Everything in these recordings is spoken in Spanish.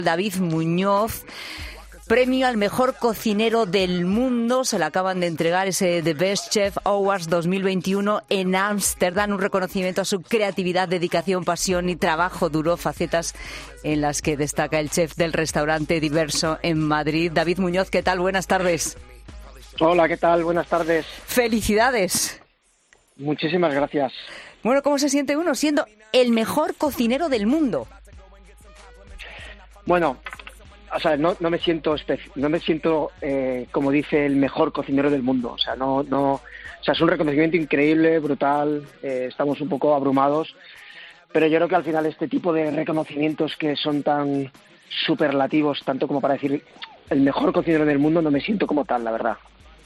David Muñoz, premio al mejor cocinero del mundo, se le acaban de entregar ese The Best Chef Awards 2021 en Ámsterdam, un reconocimiento a su creatividad, dedicación, pasión y trabajo duro, facetas en las que destaca el chef del restaurante Diverso en Madrid. David Muñoz, ¿qué tal? Buenas tardes. Hola, ¿qué tal? Buenas tardes. ¡Felicidades! Muchísimas gracias. Bueno, ¿cómo se siente uno siendo el mejor cocinero del mundo? Bueno, o sea, no me siento como dice el mejor cocinero del mundo. O sea, o sea, es un reconocimiento increíble, brutal. Estamos un poco abrumados, pero yo creo que al final este tipo de reconocimientos que son tan superlativos, tanto como para decir el mejor cocinero del mundo, no me siento como tal, la verdad.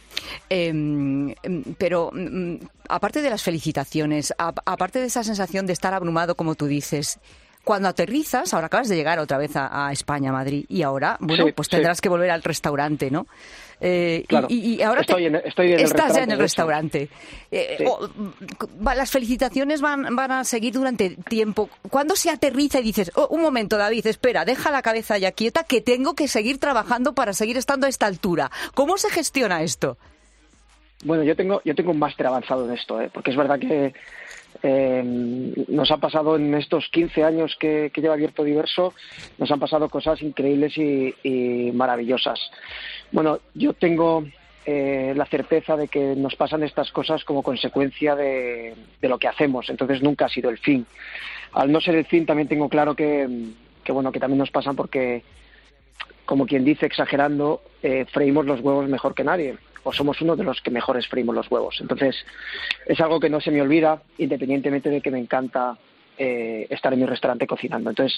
Pero aparte de las felicitaciones, aparte de esa sensación de estar abrumado, como tú dices, cuando aterrizas, ahora acabas de llegar otra vez a España, a Madrid, y ahora, bueno, pues tendrás que volver al restaurante, ¿no? Claro. Y ahora estás ya en el restaurante. Las felicitaciones van a seguir durante tiempo. ¿Cuándo se aterriza y dices, un momento, David, espera, deja la cabeza ya quieta, que tengo que seguir trabajando para seguir estando a esta altura? ¿Cómo se gestiona esto? Bueno, yo tengo un máster avanzado en esto, porque es verdad que nos ha pasado en estos 15 años que lleva abierto Diverso, nos han pasado cosas increíbles y maravillosas. Bueno, yo tengo la certeza de que nos pasan estas cosas como consecuencia de lo que hacemos, entonces nunca ha sido el fin. Al no ser el fin, también tengo claro que también nos pasan porque, como quien dice, exagerando, freímos los huevos mejor que nadie, o somos uno de los que mejores freímos los huevos. Entonces, es algo que no se me olvida, independientemente de que me encanta estar en mi restaurante cocinando. Entonces,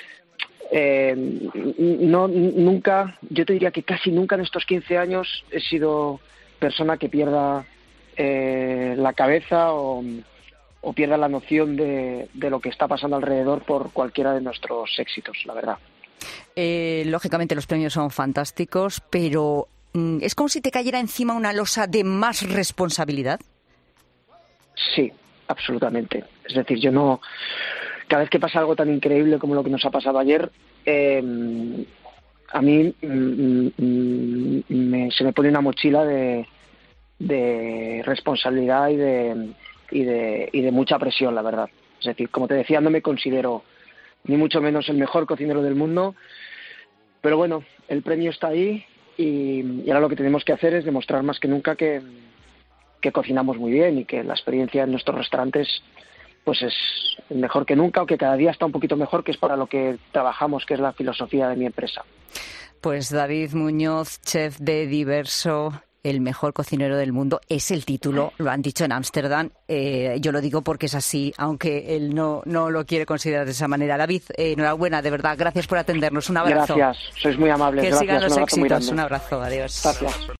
nunca, yo te diría que casi nunca en estos 15 años he sido persona que pierda la cabeza o pierda la noción de lo que está pasando alrededor por cualquiera de nuestros éxitos, la verdad. Lógicamente los premios son fantásticos, pero ¿es como si te cayera encima una losa de más responsabilidad? Sí, absolutamente. Es decir, cada vez que pasa algo tan increíble como lo que nos ha pasado ayer, a mí se me pone una mochila de responsabilidad y de mucha presión, la verdad. Es decir, como te decía, no me considero ni mucho menos el mejor cocinero del mundo, pero bueno, el premio está ahí y ahora lo que tenemos que hacer es demostrar más que nunca que cocinamos muy bien y que la experiencia en nuestros restaurantes pues es mejor que nunca, o que cada día está un poquito mejor, que es para lo que trabajamos, que es la filosofía de mi empresa. Pues David Muñoz, chef de Diverso, el mejor cocinero del mundo, es el título, lo han dicho en Ámsterdam. Yo lo digo porque es así, aunque él no lo quiere considerar de esa manera. David, enhorabuena, de verdad, gracias por atendernos. Un abrazo. Gracias, sois muy amables. Que gracias, sigan los un abrazo muy éxitos. grande. Un abrazo, adiós. Gracias.